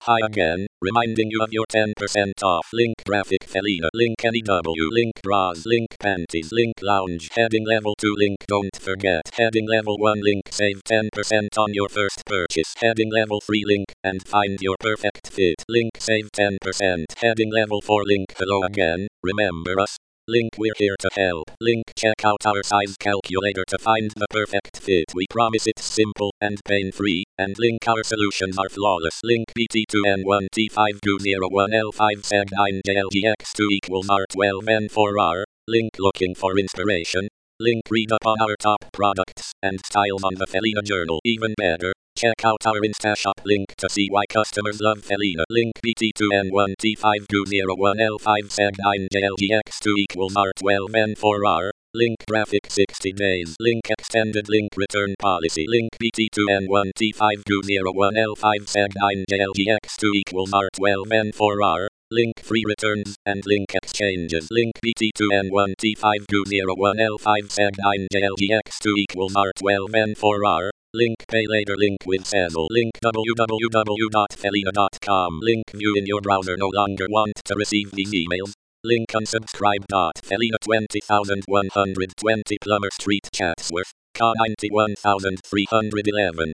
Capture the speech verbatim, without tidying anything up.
Hi again, reminding you of your ten percent off. Link graphic Felina. Link N E W. Link bras. Link panties. Link lounge. Heading level two. Link don't forget. Heading level one. Link save ten percent on your first purchase. Heading level three. Link and find your perfect fit. Link save ten percent. Heading level four. Link hello again, remember us? Link we're here to help. Link check out our size calculator to find the perfect fit. We promise it's simple and pain-free, and link our solutions are flawless. Link B T two N one T five two zero one L five seg nine J L G X two equals R twelve N four R. Link looking for inspiration. Link read up on our top products and styles on the Felina Journal. Even better, check out our Insta shop link to see why customers love Felina. Link B T two N one T five two zero one L five seg nine J L G X two equals R twelve N four R. Link graphic sixty days. Link extended link return policy. Link B T two N one T five two zero one L five seg nine J L G X two equals R twelve N four R. Link free returns and link exchanges. Link B T two N one T five two zero one L five seg nine J L G X two equals R twelve N four R. Link pay later. Link with Sezzle. Link w w w dot felina dot com. Link view in your browser. No longer want to receive these emails. Link unsubscribe. Felina twenty thousand one hundred twenty Plummer Street, Chatsworth, C A ninety-one thousand three hundred eleven.